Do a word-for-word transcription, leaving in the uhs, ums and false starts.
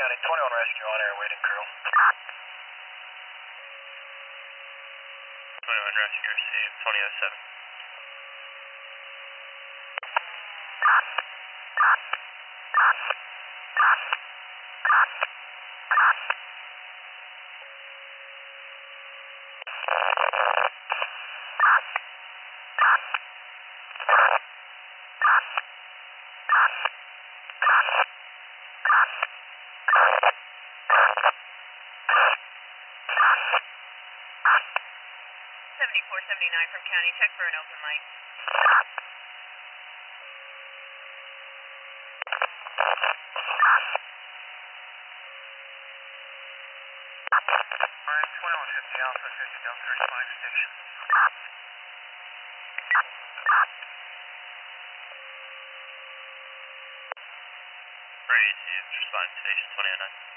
County, twenty-one Rescue on air, waiting crew. twenty-one Rescue received, twenty oh seven. seventy-four seventy-nine from County, check for an open light. Alright, twenty-one fifty Alpha, fifty Delta, respond station. Received, respond station twenty oh nine.